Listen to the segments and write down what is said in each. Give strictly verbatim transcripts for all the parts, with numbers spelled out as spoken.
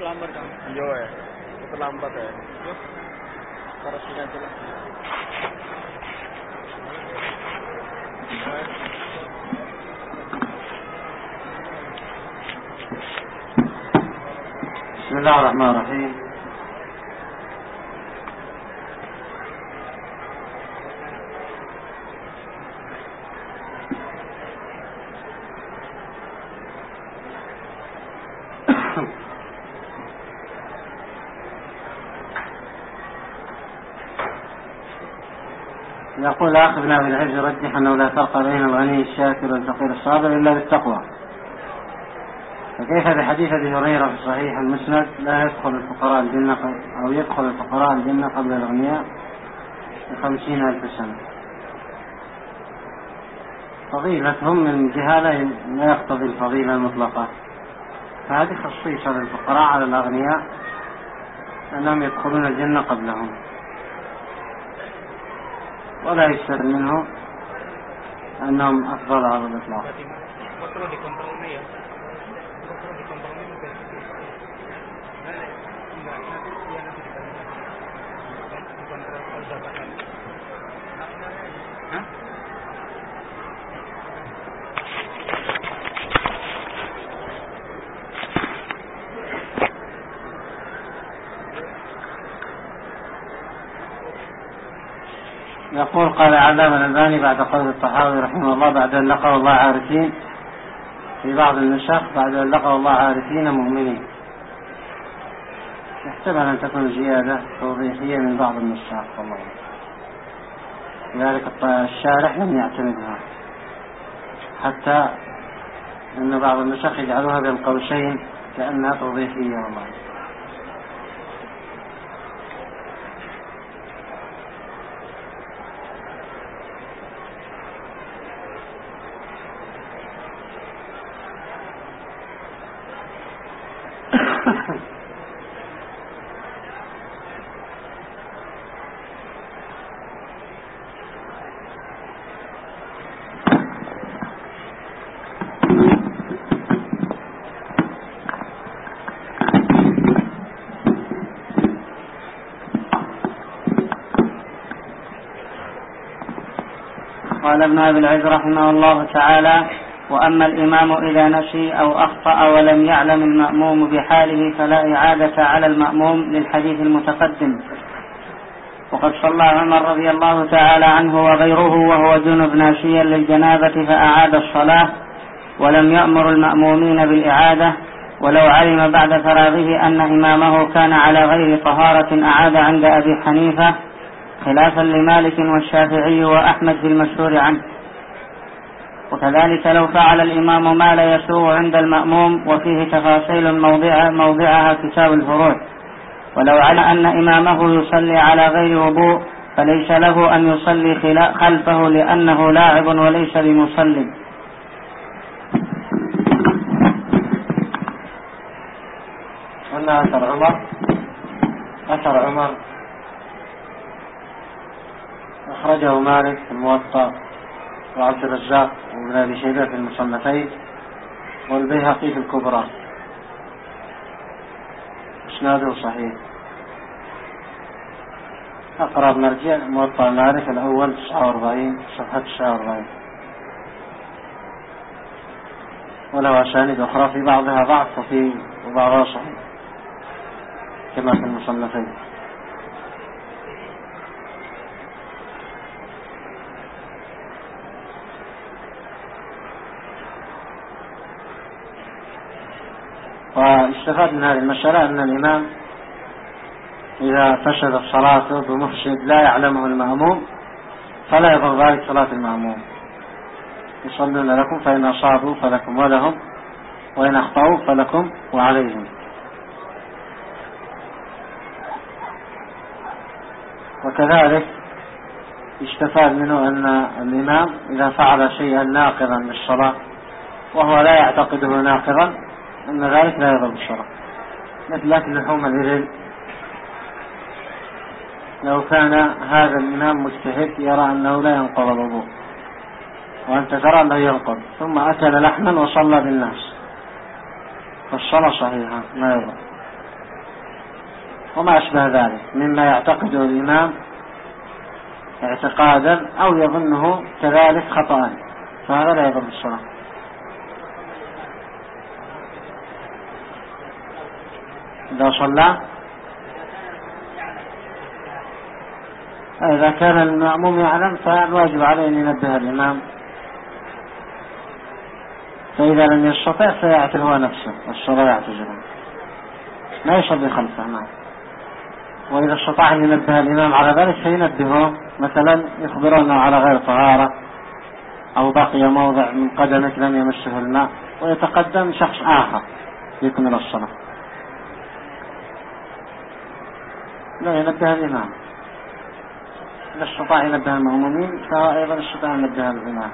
terlambat kan? Iya ya, terlambat ya. Para sinyal jelas. بسم الله الرحمن الرحيم. يقول الأخ ابن أبي العز يرجح أنه لا فرق بين الغني الشاكر والفقير الصابر إلا بالتقوى، فكيف بحديث أبي هريرة في صحيح المسند لا يدخل الفقراء الجنة أو يدخل الفقراء الجنة قبل الأغنياء بخمسين ألف سنة؟ فضيلتهم من جهة لا يقتضي الفضيلة المطلقة، فهذه خصيصة للفقراء على الأغنياء أنهم يدخلون الجنة قبلهم، ولا يستفاد منه أنهم أفضل على الإطلاق. يقول قال علامة الألباني بعد قول الطحاوي رحمه الله بعد أن لقوا الله عارفين في بعض النسخ بعد أن لقوا الله عارفين مؤمنين، يحتمل أن تكون زيادة توضيحية من بعض النسخ والله، لذلك الشارح لم يعتمدها، حتى أن بعض النسخ يجعلوها بين قوسين كأنها توضيحية والله. قال ابن أبي العز رحمه الله تعالى: وأما الإمام إذا نسي أو أخطأ ولم يعلم المأموم بحاله فلا إعادة على المأموم للحديث المتقدم. وقد صلى عمر رضي الله تعالى عنه وغيره وهو جنب ناسيا للجنابة فأعاد الصلاة ولم يأمر المأمومين بالإعادة، ولو علم بعد فراغه أن إمامه كان على غير طهارة أعاد عند أبي حنيفة، خلافا لمالك والشافعي وأحمد في المشهور عنه. وكذلك لو فعل الإمام ما لا يسوء عند المأموم، وفيه تفاصيل موضع موضعها كتاب الفروع. ولو علم أن إمامه يصلي على غير وضوء فليس له أن يصلي خلفه لأنه لاعب وليس بمصلي. قلنا أثر عمر أثر عمر أخرجه مالك في الموطأ وعبد الرزاق وابن أبي شيبة في المصنفين والبيهقي في الكبرى، إسناده صحيح. أقرب مرجع موطأ مالك الأول تسعة وأربعين صفحة تسعة وأربعين، وله أسانيد أخرى في بعضها ضعف وفي وبعضها صحيح كما في المصنفين. واستفاد من هذه المسألة أن الإمام إذا فسدت صلاته بمفسد لا يعلمه المأموم فلا يضر ذلك صلاة المأموم، يصلون لكم فإن أصابوا فلكم ولهم وإن أخطأوا فلكم وعليهم. وكذلك يستفاد منه أن الإمام إذا فعل شيئا ناقضا للصلاة وهو لا يعتقده ناقضا أن ذلك لا يضر بالصلاة، مثل أكل لحوم الإبل. لو كان هذا الإمام مجتهد يرى أنه لا ينقض الوضوء وأنت ترى أنه ينقض، ثم أكل لحما وصلى بالناس فالصلاة صحيحة ما يضر. وما أشبه ذلك مما يعتقده الإمام اعتقادا أو يظنه كذلك خطأ، فهذا لا يضر الصلاة. إذا صلى إذا كان المأموم يعلم فالواجب عليه أن ينبه الإمام، فإذا لم يستطع فيعتل هو نفسه والصلاة يعتزله، لا يصلي خلفه معه. وإذا استطاع أن ينبه الإمام على ذلك فينبهه، مثلا يخبرونه على غير طهارة أو بقي موضع من قدمك لم يمسه الماء، ويتقدم شخص آخر يكمل الصلاة، لا ينبه الإمام. إذا استطاع ينبه المأمومين فهو أيضا استطاع ينبه الإمام.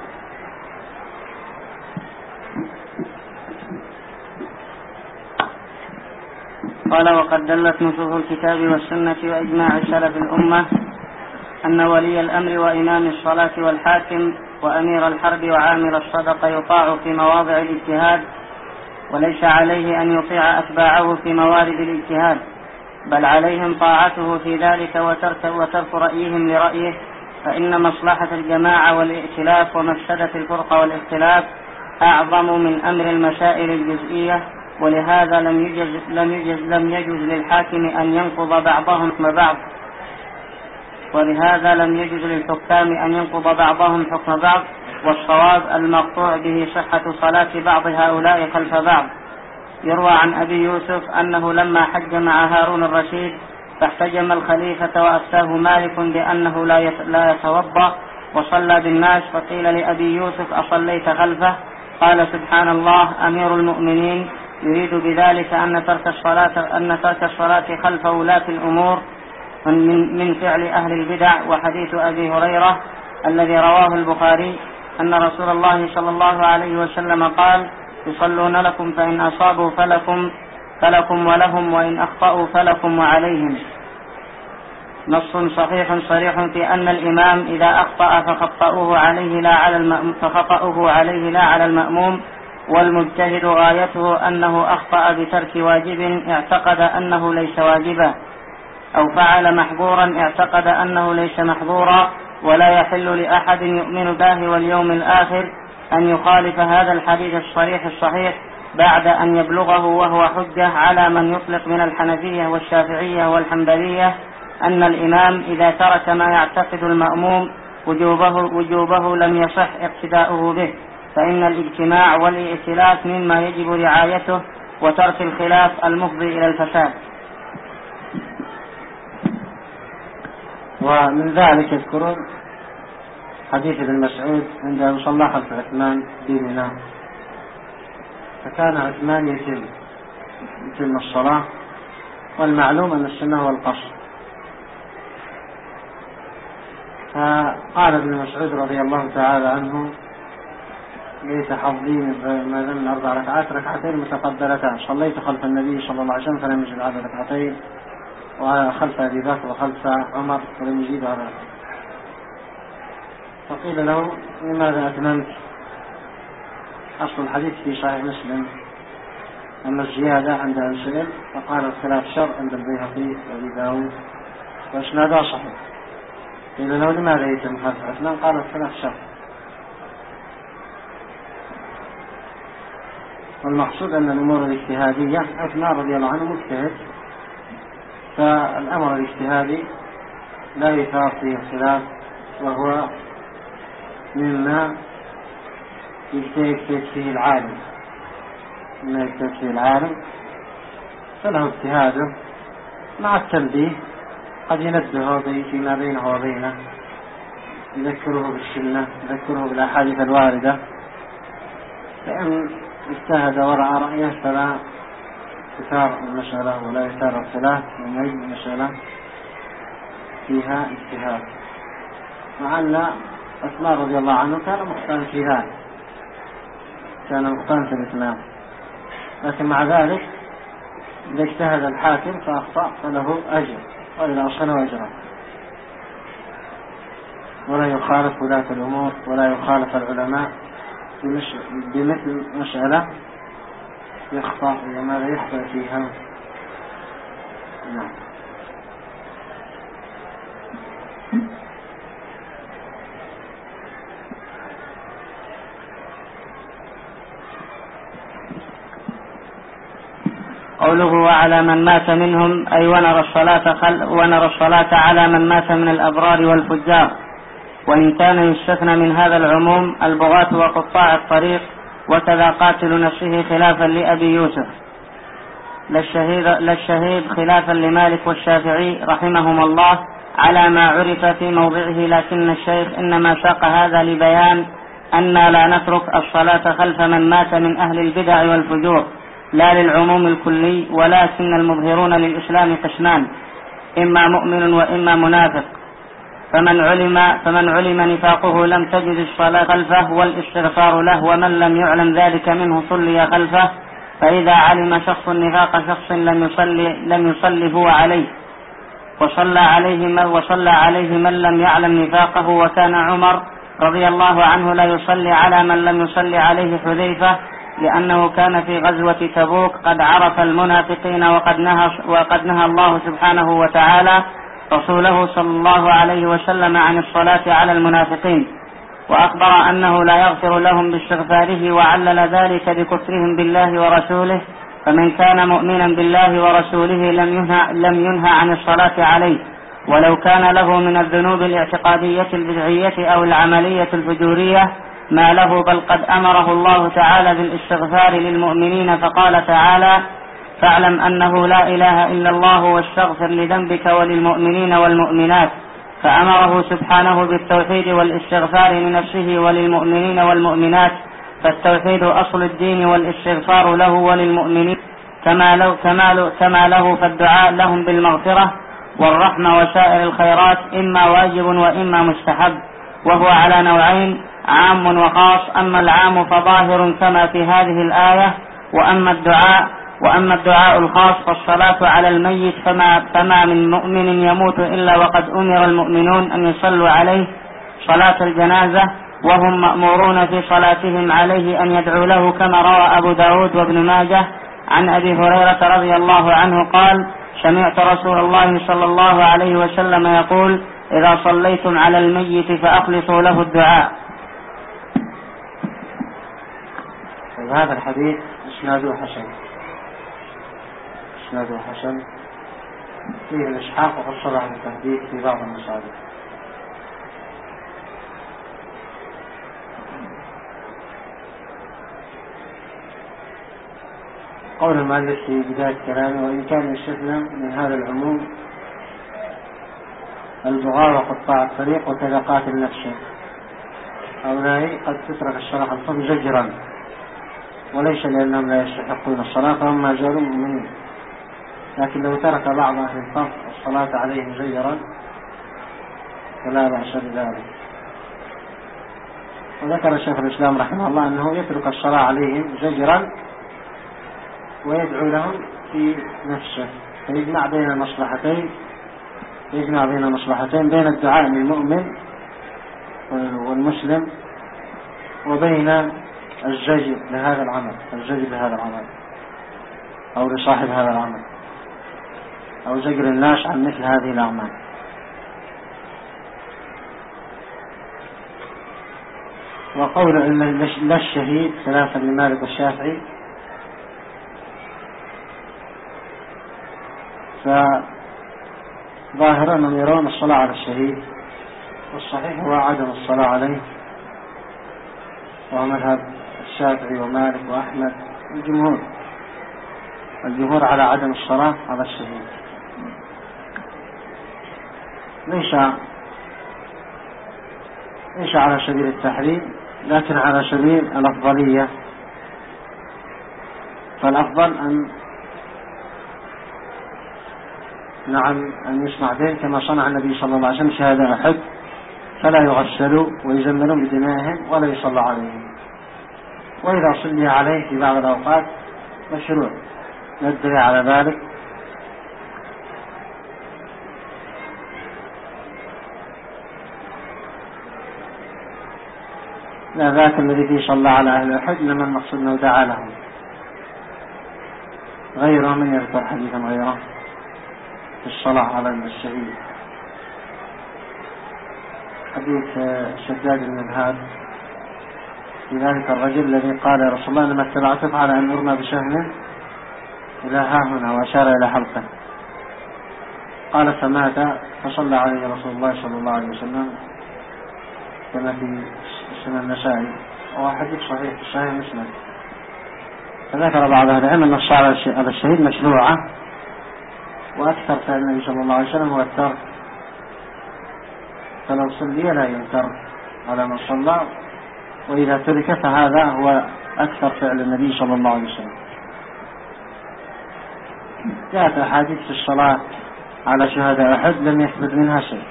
قال: وقد دلت نصوص الكتاب والسنة وإجماع سلف الأمة أن ولي الأمر وإمام الصلاة والحاكم وأمير الحرب وعامل الصدقة يطاع في مواضع الاجتهاد، وليس عليه أن يطيع أتباعه في موارد الاجتهاد، بل عليهم طاعته في ذلك وترك, وترك رأيهم لرأيه، فإن مصلحة الجماعة والائتلاف ومفسدة الفرقة والاختلاف أعظم من أمر المسائل الجزئية. ولهذا لم يجز, لم يجز, لم يجز للحاكم أن ينقض بعضهم حكم بعض ولهذا لم يجز للحكام أن ينقض بعضهم حكم بعض. والصواب المقطوع به صحة صلاة بعض هؤلاء خلف بعض. يروى عن أبي يوسف أنه لما حج مع هارون الرشيد فاحتجم الخليفة وأفتاه مالك بأنه لا يتوضأ وصلى بالناس، فقيل لأبي يوسف: أصليت خلفه؟ قال: سبحان الله، أمير المؤمنين يريد بذلك أن ترك الصلاة أن ترك الصلاة خلف ولاة الأمور من من فعل أهل البدع. وحديث أبي هريرة الذي رواه البخاري أن رسول الله صلى الله عليه وسلم قال: يصلون لكم فإن أصابوا فلكم فلكم ولهم، وإن أخطأوا فلكم وعليهم. نص صحيح صريح في أن الإمام إذا أخطأ فخطأوه عليه لا على المأموم فخطأوه عليه لا على المأموم. والمجتهد غايته أنه أخطأ بترك واجب اعتقد أنه ليس واجبا، أو فعل محظورا اعتقد أنه ليس محظورا. ولا يحل لأحد يؤمن بالله واليوم الآخر أن يخالف هذا الحديث الصريح الصحيح بعد أن يبلغه وهو حجة على من يطلق من الحنفية والشافعية والحنبلية أن الإمام إذا ترك ما يعتقد المأموم وجوبه, وجوبه لم يصح اقتداؤه به، فإن الاجتماع والائتلاف مما يجب رعايته، وترك الخلاف المفضي إلى الفساد. ومن ذلك يذكرون حديث ابن مسعود عندما صلى خلف عثمان بمنى، فكان عثمان يتم يتم الصلاة، والمعلوم أن السنة هو القصر. فقال ابن مسعود رضي الله تعالى عنه: ليس حظي ما دام أربع ركعات ركعتين متقبلتان، صليت خلف النبي صلى الله عليه وسلم فلم يجد على ركعتين، وخلف أبي بكر وخلف عمر ولم يجد على ركعتين. فقيل له: لماذا أتممت؟ أصل الحديث في صحيح مسلم أما الزيادة عند السئل، فقال: الخلاف شر عند البيهقي وأبي داود وإسناده صحيح. قيل له: لماذا يتم خلف عثمان؟ قال: الخلاف شر. والمقصود أن الأمور الاجتهادية، عثمان رضي الله عنه مجتهد، فالأمر الاجتهادي لا يثار فيه الخلاف، وهو مما يجتهد فيه العالم مما يجتهد فيه العالم فله اجتهاده مع التنبيه، قد ينبهه فيما بينه وبينه، يذكره بالسنة، يذكره بالأحاديث الواردة، فإن اجتهد ورعى رأيه فلا يثار المسألة ولا يثار الخلاف، وما يجب المسألة فيها اجتهاد. مع أن عثمان رضي الله عنه كان مختلف في ذلك، كان مختلف في الإسلام، لكن مع ذلك إذا اجتهد الحاكم فأخطأ فله أجر، وإذا أصله أجره، ولا يخالف ولاة الأمور ولا يخالف العلماء بمثل مسألة يخطأ لما لا يخطأ فيها. نعم. قوله وعلى من مات منهم أي ونرى الصلاة, خل ونرى الصلاة على من مات من الأبرار والفجار، وإن كان يستثنى من هذا العموم البغاة وقطاع الطريق، وكذا قاتل نفسه خلافا لأبي يوسف، للشهيد خلافا لمالك والشافعي رحمهم الله على ما عرف في موضعه، لكن الشيخ إنما ساق هذا لبيان أننا لا نترك الصلاة خلف من مات من أهل البدع والفجور لا للعموم الكلي، ولكن المظهرون للإسلام قسمان، إما مؤمن وإما منافق، فمن علم, فمن علم نفاقه لم تجد الصلاة خلفه والاستغفار له، ومن لم يعلم ذلك منه صلي خلفه، فإذا علم شخص نفاق شخص لم يصلي, لم يصلي هو عليه، وصلى عليه, من وصلى عليه من لم يعلم نفاقه، وكان عمر رضي الله عنه لا يصلي على من لم يصلي عليه حذيفة، لأنه كان في غزوة تبوك قد عرف المنافقين، وقد نهى, وقد نهى الله سبحانه وتعالى رسوله صلى الله عليه وسلم عن الصلاة على المنافقين، وأخبر أنه لا يغفر لهم باستغفاره، وعلل ذلك بكفرهم بالله ورسوله، فمن كان مؤمنا بالله ورسوله لم ينهى, لم ينهى عن الصلاة عليه، ولو كان له من الذنوب الاعتقادية البدعية أو العملية الفجورية ما له، بل قد أمره الله تعالى بالاستغفار للمؤمنين، فقال تعالى فاعلم أنه لا إله إلا الله واستغفر لذنبك وللمؤمنين والمؤمنات، فأمره سبحانه بالتوحيد والاستغفار لنفسه وللمؤمنين والمؤمنات، فالتوحيد أصل الدين والاستغفار له وللمؤمنين كما له, كما كما له فالدعاء لهم بالمغفرة والرحمة وسائر الخيرات إما واجب وإما مستحب، وهو على نوعين عام وخاص، أما العام فظاهر كما في هذه الآية، وأما الدعاء وأما الدعاء الخاص فالصلاة على الميت، فما, فما من مؤمن يموت إلا وقد أمر المؤمنون أن يصلوا عليه صلاة الجنازة، وهم مأمورون في صلاتهم عليه أن يدعوا له، كما روى أبو داود وابن ماجه عن أبي هريرة رضي الله عنه قال سمعت رسول الله صلى الله عليه وسلم يقول إذا صليتم على الميت فأخلصوا له الدعاء. هذا الحديث إسناده حسن، إسناده حسن فيه الإسحاق وفصل عن التحديث في بعض المصادر. قول المؤلف في بداية كلامه وإن كان يستثنى من هذا العموم البغاة وقطاع الطريق وكذا قاتل نفسه، هؤلاء قد تترك الصلاة خلفهم زجرا، وليس لأنهم لا يستحقون الصلاة فهم ما زالوا مؤمنين، لكن لو ترك بعض أهل الصف الصلاة عليهم زجرا فلا بأس بذلك. وذكر شيخ الإسلام رحمه الله أنه يترك الصلاة عليهم زجرا ويدعو لهم في نفسه، فيجمع بين المصلحتين يجمع بين المصلحتين بين الدعاء للمؤمن والمسلم وبين الزجر لهذا العمل الزجر لهذا العمل أو لصاحب هذا العمل أو زجر الناس عن مثل هذه الأعمال. وقول لا الشهيد خلافا لمالك والشافعي، فظاهرا أنهم يرون الصلاة على الشهيد، والصحيح هو عدم الصلاة عليه، وهو مذهب الشافعي ومالك وأحمد والجمهور الجمهور على عدم الصلاة على الشهيد، ليس ليس على سبيل التحريم لكن على سبيل الأفضلية، فالأفضل أن نعم أن يسمع به كما صنع النبي صلى الله عليه وسلم شهداء أحد، فلا يغسلوا ويزمنوا بدمائهم ولا يصلى عليهم، وإذا صلي عليه في بعض الأوقات مشروع ندري على ذلك. لا ذاك الذي فيه صلى على أهل أحد لما المقصود أنه دعا لهم، غيره من يذكر حديثا غيره في الصلاة على الشهيد. حديث شداد بن الهاد في ذلك الرجل الذي قال يا رسول الله لما اتبعتك على أن أرمى بسهم إلى ها هنا وأشار إلى حلقه. قال فمات فصلى عليه رسول الله صلى الله عليه وسلم كما في سنن النسائي، وهو حديث صحيح في صحيح مسلم. فذكر بعض أهل العلم أن الصلاة على الشهيد مشروعة، وأكثر فعل النبي صلى الله عليه وسلم هو الترك، فلو صلي لا ينكر على من صلى، وإذا ترك فهذا هو أكثر فعل النبي صلى الله عليه وسلم. جاءت أحاديث في الصلاة على شهداء أحد لم يثبت منها شيء.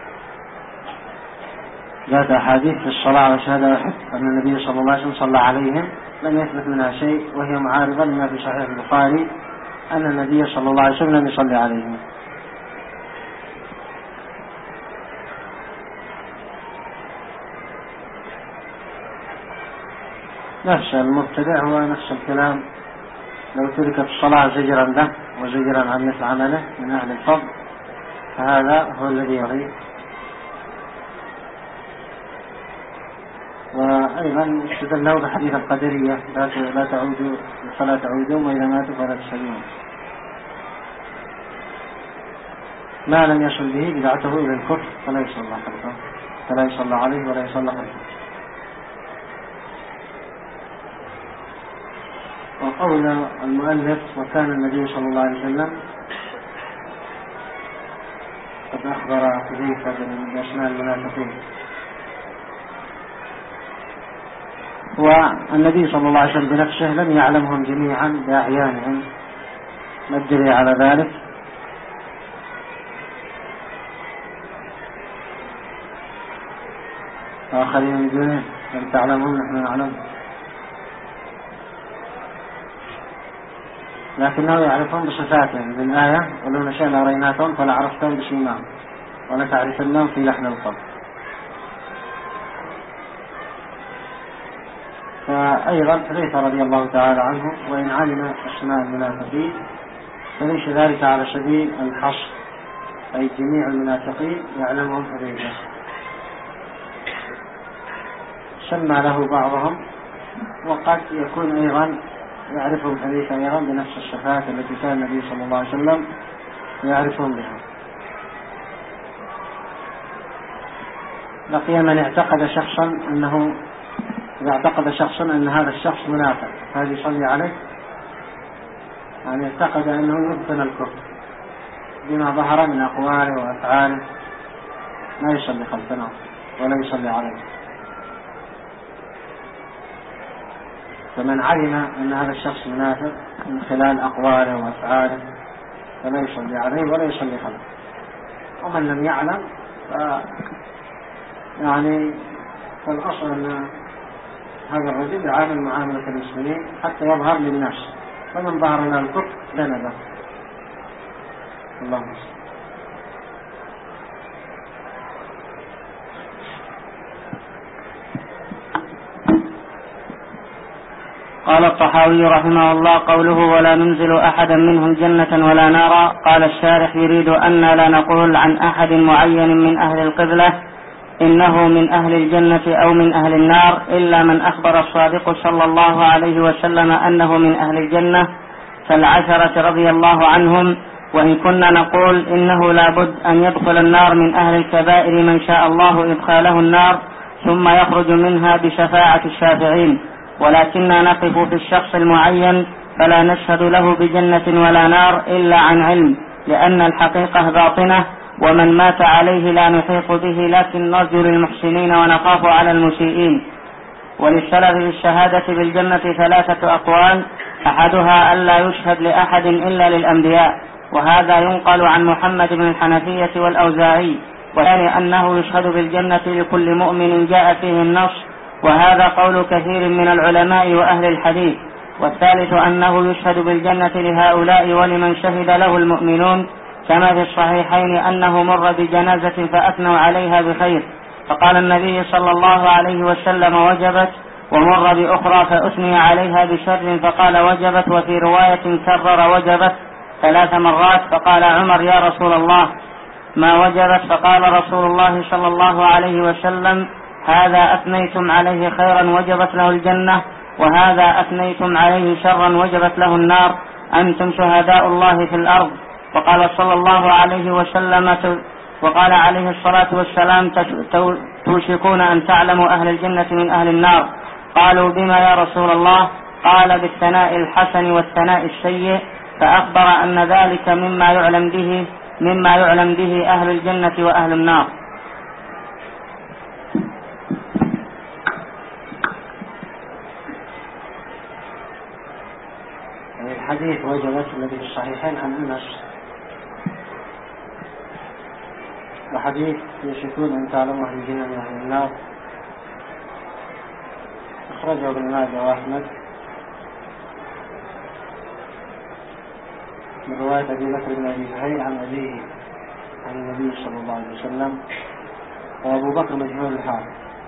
جاءت أحاديث في الصلاة على شهداء أحد أن النبي صلى الله عليه وسلم صلى عليهم لم يثبت منها شيء، وهي معارضة لما في صحيح البخاري أن النبي صلى الله عليه وسلم لم يصلي عليهم. نفس المبتدع هو نفس الكلام، لو تركت الصلاة زجرا له وزجرا عن مثل عمله من أهل الفضل فهذا هو الذي يغيب. وأيضا استدلوا بحديث القدرية لا تعودوا فلا تعودوا وإذا ماتوا فلا تسلمون، ما لم يصل به بدعته إلى الكفر فلا يصلى خلفه فلا يصلى عليه ولا يصلى خلفه. وقول المؤلف وكان النبي صلى الله عليه وسلم قد أخبر حذيفة بأسماء المنافقين، والنبي صلى الله عليه وسلم بنفسه لم يعلمهم جميعا بأعيانهم. ما الدليل على ذلك؟ آخرين من دونه لم تعلمهم نحن نعلم، لكنه يعرفهم بصفاتهم من آية ولو نشاء لأريناكم فلا عرفتهم بسيماهم ولا تعرفنهم في لحن القول. فأيضا حذيفة رضي الله تعالى عنه وإن علم أسماء المنافقين فليس ذلك على سبيل الحصر، أي جميع المنافقين يعلمهم حذيفة، سمى له بعضهم، وقد يكون أيضا يعرفهم حذيفة أيضا بنفس الصفات التي كان النبي صلى الله عليه وسلم يعرفهم بها. بقي من اعتقد شخصا أنه إذا اعتقد شخصا أن هذا الشخص منافق هذا يصلي عليه، يعني اعتقد أنه يبطن الكفر بما ظهر من أقواله وأفعاله، ما يصلي خلفنا ولا يصلي عليه. فمن علم أن هذا الشخص منافق من خلال أقواله وأفعاله فلا يصلي عليه ولا يصلي خلفه. ومن لم يعلم ف يعني فالأصل أن هذا الرجل يعامل معاملة المسلمين حتى يظهر للناس، فمن ظهر لنا الكفر ذنبه. اللهم صل. قال الطحاوي رحمه الله قوله ولا ننزل أحدا منهم جنة ولا نارا، قال الشارح يريد أن لا نقول عن أحد معين من أهل القبلة إنه من أهل الجنة أو من أهل النار، إلا من أخبر الصادق صلى الله عليه وسلم أنه من أهل الجنة كالعشرة رضي الله عنهم. وإن كنا نقول إنه لا بد أن يدخل النار من أهل الكبائر من شاء الله إدخاله النار ثم يخرج منها بشفاعة الشافعين، ولكننا نقف في الشخص المعين فلا نشهد له بجنة ولا نار إلا عن علم، لأن الحقيقة باطنة ومن مات عليه لا نحيط به، لكن نرجو للمحسنين ونخاف على المسيئين. وللسلف بالشهادة بالجنة ثلاثة أقوال، أحدها ألا يشهد لأحد إلا للأنبياء، وهذا ينقل عن محمد بن الحنفية والأوزاعي، والثاني أنه يشهد بالجنة لكل مؤمن جاء فيه النص، وهذا قول كثير من العلماء وأهل الحديث، والثالث أنه يشهد بالجنة لهؤلاء ولمن شهد له المؤمنون، كما في الصحيحين أنه مر بجنازة فأثنوا عليها بخير فقال النبي صلى الله عليه وسلم وجبت، ومر بأخرى فأثني عليها بشر فقال وجبت، وفي رواية كرر وجبت ثلاث مرات فقال عمر يا رسول الله ما وجبت؟ فقال رسول الله صلى الله عليه وسلم هذا أثنيتم عليه خيرا وجبت له الجنة، وهذا أثنيتم عليه شرا وجبت له النار. أنتم شهداء الله في الأرض. وقال صلى الله عليه وسلم وقال عليه الصلاة والسلام توشكون أن تعلموا أهل الجنة من أهل النار. قالوا بما يا رسول الله؟ قال بالثناء الحسن والثناء السيء، فأخبر أن ذلك مما يعلم به مما يعلم به أهل الجنة وأهل النار. الحديث وجدت الذي في الصحيحين عن أنس، وحديث يشكون أن تعلموا أهل الجنة من أهل النار، أخرجه ابن ماجه وأحمد من رواية أبي بكر بن أبي زهير عن أبيه عن النبي صلى الله عليه وسلم، وأبو بكر مجهول الحال،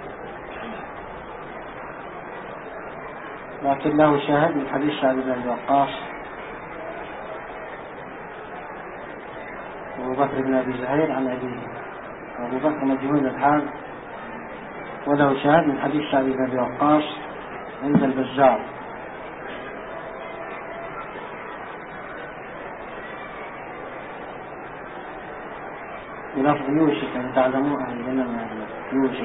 لكن له شاهد من حديث سعد بن أبي وقاص. أبو بكر بن أبي زهير عن أبيه، وأبو بكر مجهول الحال، وله شاهد من حديث سعد بن أبي وقاص عند البزار. بلفظ يوشك أن تعلموا أهل الجنة من أهل النار، يوشك.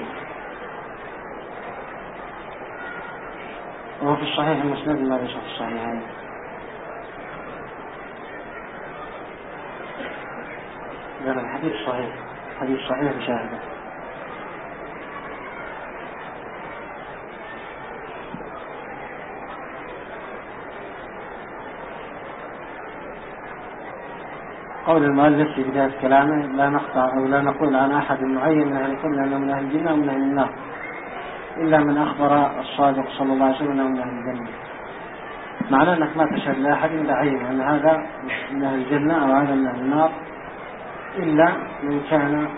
وهو في الصحيح المسند ما ليس في الصحيحين. لأن الحديث صحيح، حديث صحيح بشاهده. قول المؤلف في بداية كلامه لا نقطع أو لا نقول عن أحد معين من أهل الجنة أنه من أهل الجنة ومن أهل النار إلا من أخبر الصادق صلى الله عليه وسلم أنه من أهل الجنة. معناه أنك ما تشهد لأحد بعينه أن هذا من أهل الجنة أو هذا من أهل النار إلا من كان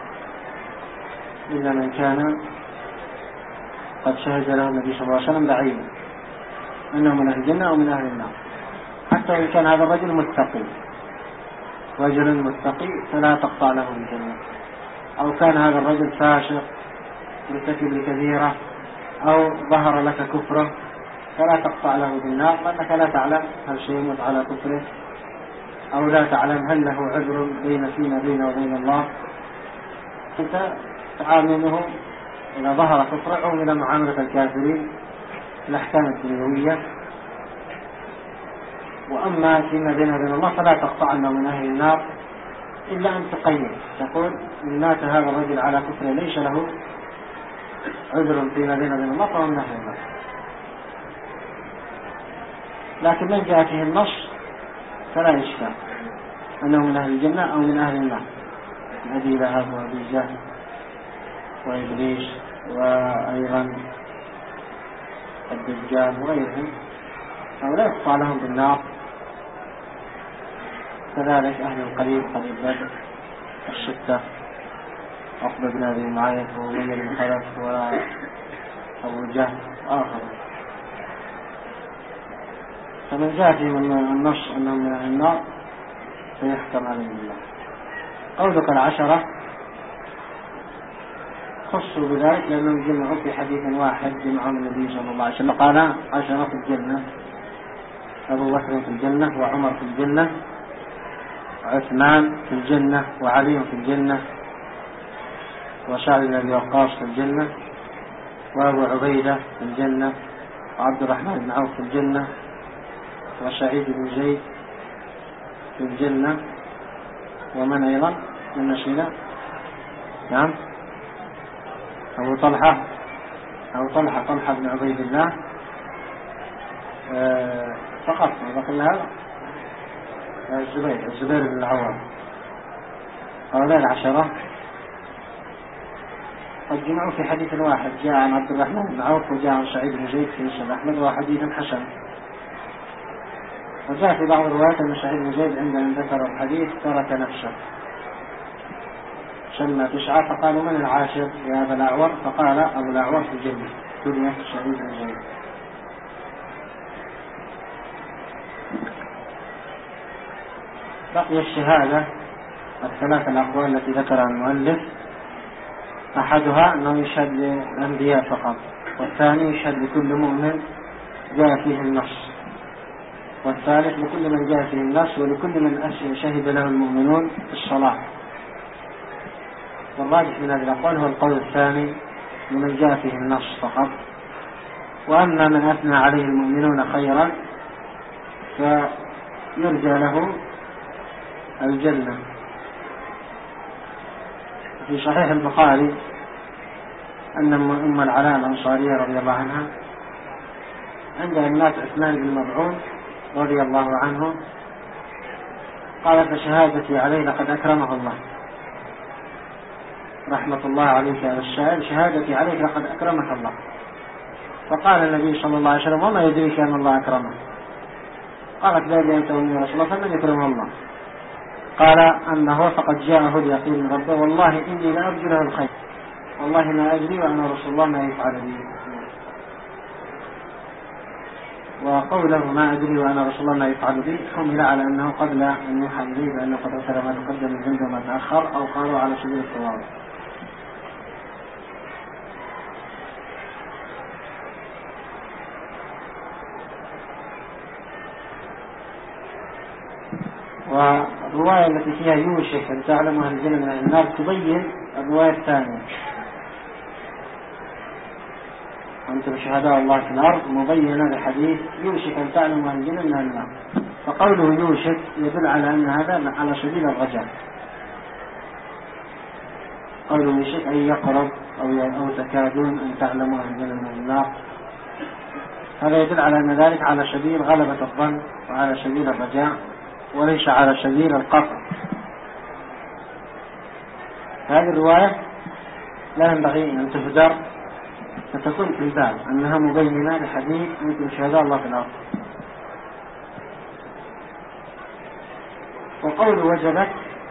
إلا من كان قد شهد له النبي صلى الله عليه وسلم بعينه أنه من أهل الجنة أو من أهل النار، حتى إن كان هذا الرجل متقي، رجل متقي فلا تقطع له الجنة، أو كان هذا الرجل فاسق مرتكب لكبيرة أو ظهر لك كفره فلا تقطع له بالنار، لأنك لا تعلم هل سيموت على كفره أو لا تعلم هل له عذر بين فيما بينه وبين الله. أنت تعامله إذا ظهر كفره من معاملة الكافرين الأحكام الدنيوية، وأما فيما بينه وبين الله فلا تقطع أنه من أهل النار إلا أن تقيم، تقول إن مات هذا الرجل على كفره ليس له عذر فيما بينه وبين الله فهو من أهل النار. لكن من جاء فيه النص فلا يشفع أنه من أهل الجنة أو من أهل النار، من أبي لهب وأبي جهل وإبليس وأيضا الدجال وغيرهم، فلا يقطع لهم بالنار. كذلك أهل القليل قليل بدر الستة، عقبة بن أبي معيط وأمية بن خلف وأبو جهل وآخر. فمن جاء في من النص أنهم من أهل النار فيحكم عليهم بالله. قولك العشرة خصوا بذلك لأنهم جمعوا في حديث واحد جمعهم النبي صلى الله عليه وسلم، قال عشرة في الجنة: أبو بكر في الجنة، وعمر في الجنة، وعثمان في الجنة، وعلي في الجنة، وسعد بن أبي وقاص في الجنة، وأبو عبيدة في الجنة، وعبد الرحمن بن عوف في الجنة، وسعيد بن زيد في الجنة، ومن أيضا من نسينا؟ نعم، أبو طلحة أبو طلحة طلحة بن عبيد الله أه فقط، وبقي هذا الزبير الزبير بن العوام. هؤلاء العشرة قد جمعوا في حديث واحد، جاء عن عبد الرحمن بن عوف وجاء عن سعيد بن زيد في مسند أحمد، وهو حديث حسن. وجاء في بعض الروايات أن سعيد بن زيد عندما ذكر الحديث ترك نفسه، سمى تسعة فقالوا من العاشر يا أبا الأعور؟ فقال أبو الأعور في الجنة، كنية سعيد بن زيد. بقي الشهادة الثلاث الأقوال التي ذكرها المؤلف، أحدها أنه يشهد للأنبياء فقط، والثاني يشهد لكل مؤمن جاء فيه النص، والثالث لكل من جاء فيه النص ولكل من شهد له المؤمنون الصلاح. والراجح من هذه الأقوال هو القول الثاني لمن جاء فيه النص فقط. وأما من أثنى عليه المؤمنون خيرا فيرجى له الجنة. في صحيح البخاري أن أم العلاء الأنصارية رضي الله عنها عندها الناس عثمان بن مظعون رضي الله عنه قالت فشهادتي عليه لقد أكرمه الله، رحمة الله عليك يا السائل، شهادتي عليك لقد أكرمك الله. فقال النبي صلى الله عليه وسلم وما يدريك أن الله أكرمه؟ قالت لا أنت أمي رسول الله فمن يكرمه الله؟ قال أنه فقد جاءه اليقين من ربه والله إني لا أرجو له الخير والله ما أدري وأن رسول الله ما يفعل بي. وقوله ما أدري وأنا رسول الله ما يفعل بي حمل على أنه قبل أن يوحى إليه بأنه قد أرسل ما تقدم من ذنبه وما تأخر، أو قالوا على سبيل التواضع. والرواية التي فيها يوشك أن تعلم أهل الجنة من النار تبين الرواية الثانية، أنتم شهداء الله في الأرض مبينة لحديث يوشك أن تعلم أهل الجنة من النار. فقوله يوشك يدل على أن هذا على سبيل الرجاء. قوله يوشك أي يقرب أو أو تكادون أن تعلموا أهل الجنة من النار، هذا يدل على أن ذلك على سبيل غلبة الظن وعلى سبيل الرجاء وليس على سبيل القطع. هذه الرواية لا ينبغي أن تهدر فتكون في الباب أنها مبينة لحديث أنتم شهداء الله في الأرض. وقول وجبت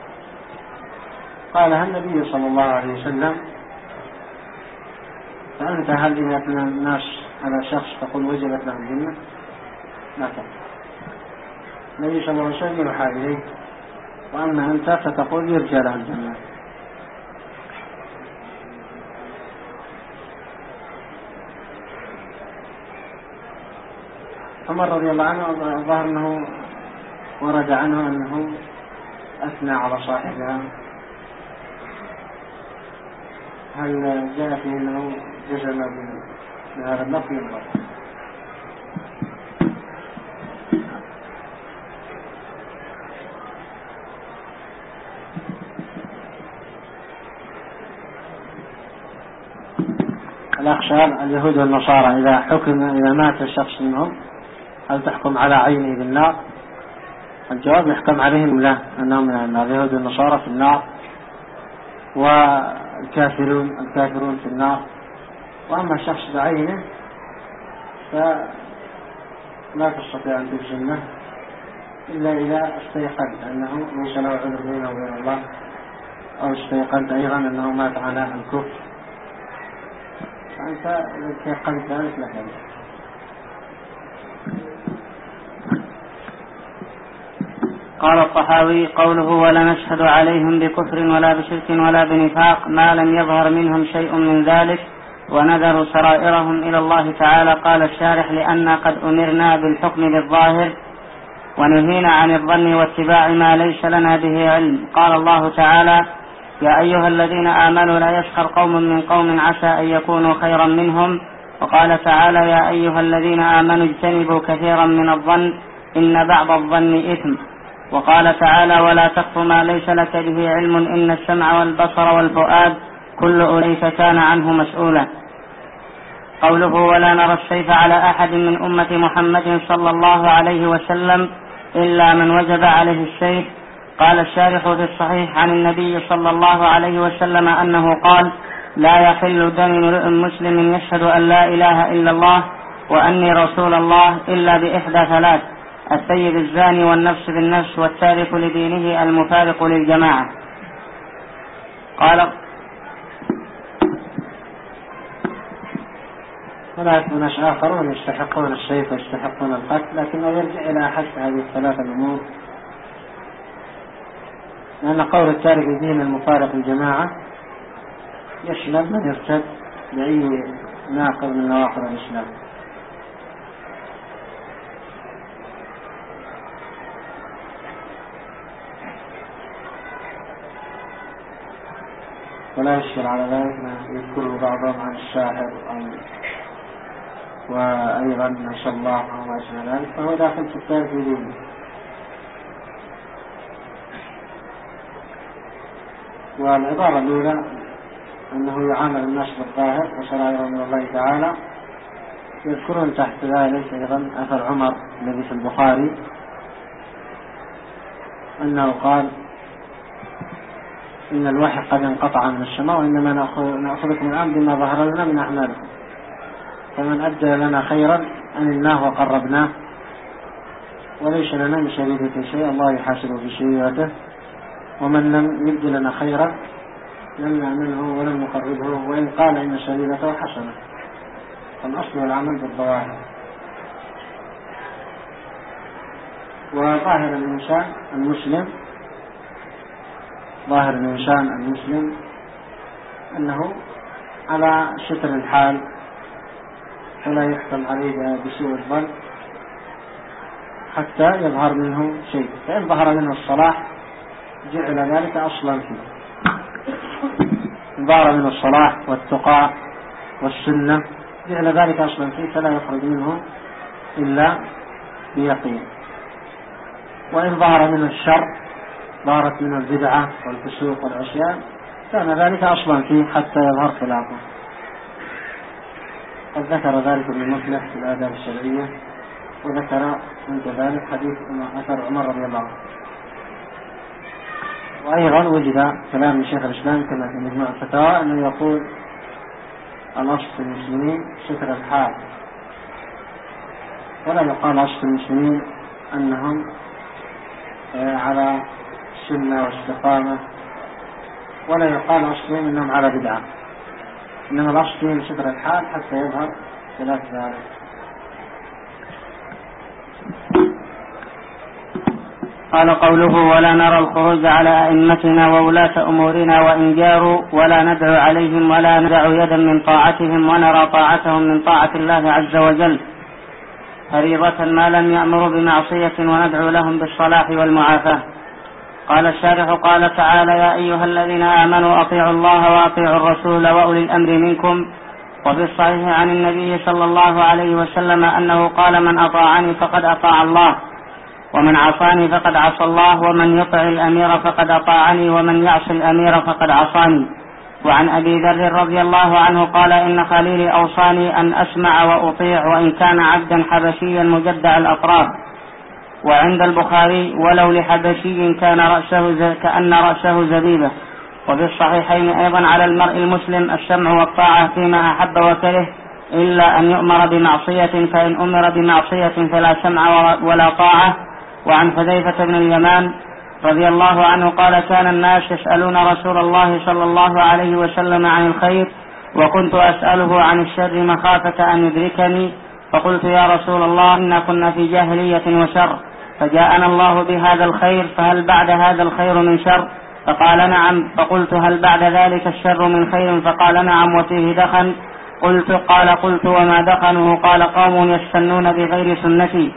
قالها النبي صلى الله عليه وسلم، فأنت هل إذا أثنى الناس على شخص تقول وجبت له الجنة؟ لا تقول. النبي صلى الله عليه وسلم يوحى إليه، وأما أنت فتقول يرجى له الجنة. عمر رضي الله عنه ظهر أنه ورد عنه أنه أثنى على صاحبها، هل جاء فيه أنه جزم بهذا اللفظ ينظر؟ الأخشار اليهود والنصارى إذا حكم إذا مات الشخص منهم هل تحكم على عينه بالنار؟ الجواب يحكم عليهم لا، أنهم من النار. اليهود والنصارى في النار، والكافرون الكافرون في النار. وأما الشخص بعينه فلا تستطيع أن تجزمه إلا إذا استيقنت أنه ليس له عذر بينه وبين الله، أو استيقنت أيضا أنه مات على الكفر، فأنت إذا استيقنت ذلك لا تجزم. قال الطحاوي قوله ولا نشهد عليهم بكفر ولا بشرك ولا بنفاق ما لم يظهر منهم شيء من ذلك ونذروا سرائرهم إلى الله تعالى. قال الشارح لأن قد أمرنا بالحكم بالظاهر ونهينا عن الظن واتباع ما ليس لنا به علم. قال الله تعالى يا أيها الذين آمنوا لا يسخر قوم من قوم عسى أن يكونوا خيرا منهم. وقال تعالى يا أيها الذين آمنوا اجتنبوا كثيرا من الظن إن بعض الظن إثم. وقال تعالى ولا تقف ما ليس لك به علم إن السمع والبصر والفؤاد كل أولئك كان عنه مسؤولا. قوله ولا نرى السيف على أحد من أمة محمد صلى الله عليه وسلم إلا من وجب عليه السيف. قال الشارح في الصحيح عن النبي صلى الله عليه وسلم أنه قال لا يحل دم امرئ مسلم يشهد أن لا إله إلا الله وأني رسول الله إلا بإحدى ثلاث: السيد الزاني والنفس بالنفس والتارك لدينه المفارق للجماعة. قال هناك ناس آخرون يستحقون السيف ويستحقون القتل، لكنه يرجع إلى أحد هذه الثلاثة الأمور، لأن قول التارك لدين المفارق للجماعة يشمل من يرتد بأي ناقض من نواقض الإسلام. ولا يشكل على ذلك ما يذكره بعضهم عن الشاعر وأيضا ما شاء الله وما أشبه ذلك، فهو داخل في الثالث وجوده. والعبارة الأولى أنه يعامل الناس بالظاهر وشرائع من الله تعالى، يذكرون تحت ذلك أيضا أثر عمر الذي في البخاري أنه قال إن الوحي قد انقطع من السماء وإنما نأخذكم الآن بما ظهر لنا من أعمالكم، فمن أدى لنا خيرا أنناه وقربناه وليس لنا من شريكة شيء الله يحاسبه في شريعته، ومن لم يبد لنا خيرا لم نعمله ولم نقربه وإن قال إن شريعته حسنة. فالأصل العمل بالظواهر. وظاهر الإنسان المسلم ظاهر الإنسان المسلم أنه على ستر الحال فلا يحكم عليه بسوء الظن حتى يظهر منه شيء، فإن ظهر منه الصلاح جعل ذلك أصلا فيه، إن ظهر منه الصلاح والتقى والسنة جعل ذلك أصلا فيه فلا يخرج منه إلا بيقين. وإن ظهر منه الشر ظهرت منه البدعة والفسوق والعصيان كان ذلك أصلا فيه حتى يظهر خلافه. قد ذكر ذلك ابن مفلح في الآداب الشرعية، وذكر من ذلك حديث أثر عمر رضي الله عنه. وأيضا وجد كلام شيخ الإسلام كما في مجموع الفتاوى أنه يقول الأصل في المسلمين ستر الحال، ولا يقال أصل المسلمين أنهم على سنة واستقامة، ولا يقال أصلهم أنهم على بدعة، إنما الأصل فيهم ستر الحال حتى يظهر خلاف ذلك. قال قوله ولا نرى الخروج على أئمتنا وولاة أمورنا وإن جاروا ولا ندعو عليهم ولا ندع يدا من طاعتهم ونرى طاعتهم من طاعة الله عز وجل فريضة ما لم يأمروا بمعصية وندعو لهم بالصلاح والمعافاة. قال الشارح قال تعالى يا أيها الذين آمنوا أطيعوا الله وأطيعوا الرسول وأولي الأمر منكم. وفي الصحيح عن النبي صلى الله عليه وسلم أنه قال من أطاعني فقد أطاع الله ومن عصاني فقد عصى الله ومن يطع الأمير فقد أطاعني ومن يعص الأمير فقد عصاني. وعن أبي ذر رضي الله عنه قال إن خليلي أوصاني أن أسمع وأطيع وإن كان عبدا حبشيا مجدع الأطراف. وعند البخاري ولو لحبشي كان رأسه كأن رأسه زبيبة. وفي الصحيحين أيضا على المرء المسلم السمع والطاعة فيما أحب وكره إلا أن يؤمر بمعصية، فإن أمر بمعصية فلا سمع ولا طاعة. وعن حذيفة بن اليمان رضي الله عنه قال كان الناس يسألون رسول الله صلى الله عليه وسلم عن الخير وكنت أسأله عن الشر مخافة أن يدركني، فقلت يا رسول الله إنا كنا في جاهلية وشر فجاءنا الله بهذا الخير فهل بعد هذا الخير من شر؟ فقال نعم. فقلت هل بعد ذلك الشر من خير؟ فقال نعم وفيه دخن. قلت قال قلت وما دخنه؟ قال قوم يستنون بغير سنتي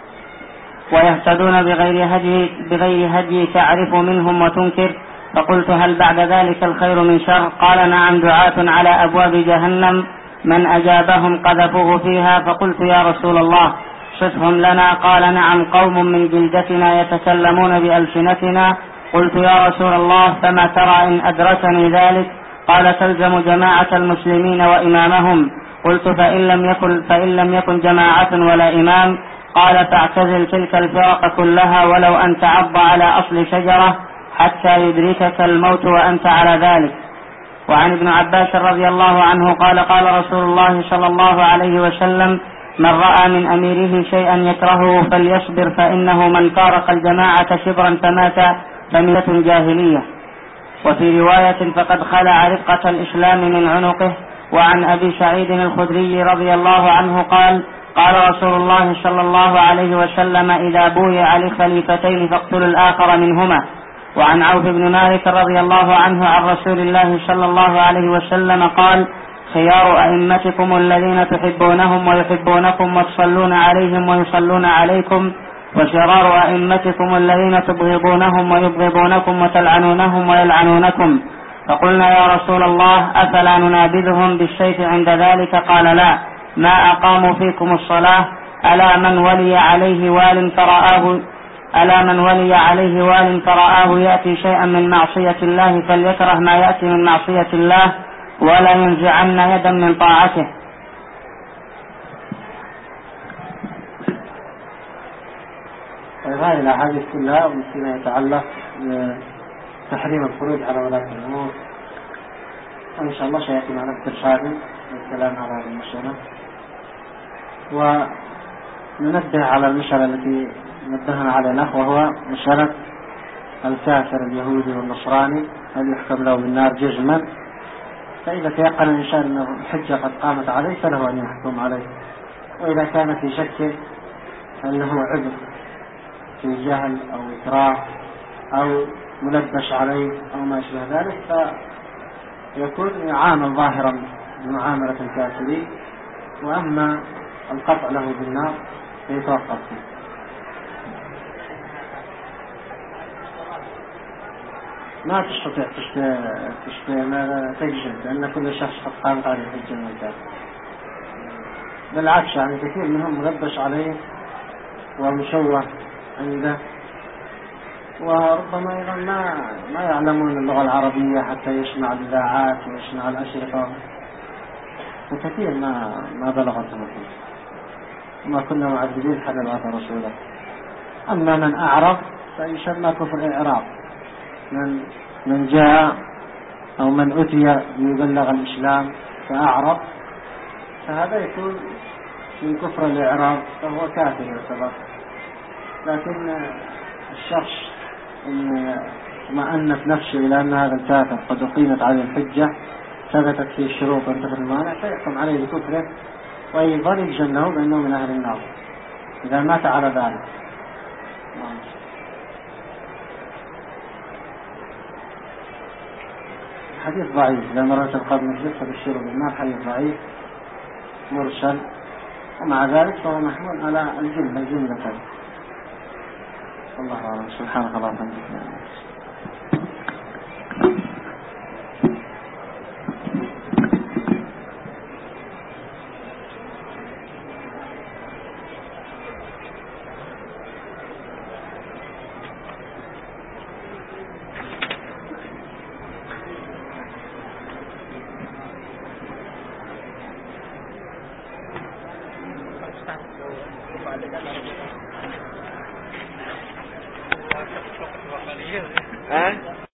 ويهتدون بغير هدي بغير هدي تعرف منهم وتنكر. فقلت هل بعد ذلك الخير من شر؟ قال نعم دعاة على أبواب جهنم من أجابهم قذفوه فيها. فقلت يا رسول الله صفهم لنا. قال نعم قوم من جلدتنا يتكلمون بألسنتنا. قلت يا رسول الله فما ترى إن أدركني ذلك؟ قال تلزم جماعة المسلمين وإمامهم. قلت فإن لم يكن, فإن لم يكن جماعة ولا إمام؟ قال فاعتزل تلك الفرق كلها ولو أن تعض على أصل شجرة حتى يدركك الموت وأنت على ذلك. وعن ابن عباس رضي الله عنه قال قال رسول الله صلى الله عليه وسلم من رأى من أميره شيئا يكرهه فليصبر فإنه من فارق الجماعة شبرا فمات فميتة جاهلية. وفي رواية فقد خلع رفقة الإسلام من عنقه. وعن أبي سعيد الخدري رضي الله عنه قال قال رسول الله صلى الله عليه وسلم إذا بويع لخليفتين فاقتلوا الآخر منهما. وعن عوف بن مالك رضي الله عنه عن رسول الله صلى الله عليه وسلم قال خيار أئمتكم الذين تحبونهم ويحبونكم وتصلون عليهم ويصلون عليكم، وشرار أئمتكم الذين تبغضونهم ويبغضونكم وتلعنونهم ويلعنونكم. فقلنا يا رسول الله أفلا ننابذهم بالسيف عند ذلك؟ قال لا، ما أقاموا فيكم الصلاة ألا من ولي عليه وال فرآه ألا من ولي عليه وال فرآه يأتي شيئا من معصية الله فليكره ما يأتي من معصية الله ولا ينزعن يدا من طاعته. هذه الأحاديث كلها فيما يتعلق بتحريم الخروج على ولاة الأمور، وإن شاء الله سيأتي معنا استرشاد والكلام على هذه المسألة، وننبه على المسألة التي نبهنا عليها الأخ، وهو مسألة الكافر اليهودي والنصراني هل يحكم له بالنار جزما؟ فإذا تيقن الإنسان أن الحجة قد قامت عليه فله أن يحكم عليه، وإذا كان في شك أنه عذر في جهل أو إكراه أو ملبس عليه أو ما شابه ذلك فيكون يعامل ظاهرا بمعاملة الكافرين، وأما القطع له بالنار فيتوقف فيه. ما تستطيع تجزم لأن كل شخص قد قامت عليه حجة من الكافر، بالعكس يعني كثير منهم ملبس عليه ومشوه عنده، وربما أيضا ما ما يعلمون اللغة العربية حتى يسمع الإذاعات ويسمع الأشرطة، وكثير ما ما بلغتهم وما كنا معذبين حتى بعث رسوله. أما من أعرض فيسمى كفر إعراض، من من جاء أو من أتي ليبلغ الإسلام فأعرض فهذا يكون من كفر الإعراض فهو كافر يعتبر. لكن الشخص إن اطمأنت نفسه إلى أن هذا الكافر قد أقيمت عليه الحجة ثبتت فيه الشروط وانتفت المانع فيحكم عليه بكفره، وأيضا يجزم بأنه من أهل النار إذا مات على ذلك. حديث ضعيف إذا مرت القدم مثلث فبشره بالنار، حديث ضعيف مرسل، ومع ذلك فهو محمول على الجملة جملة. الله أعلم. سبحانك اللهم وبحمدك. ها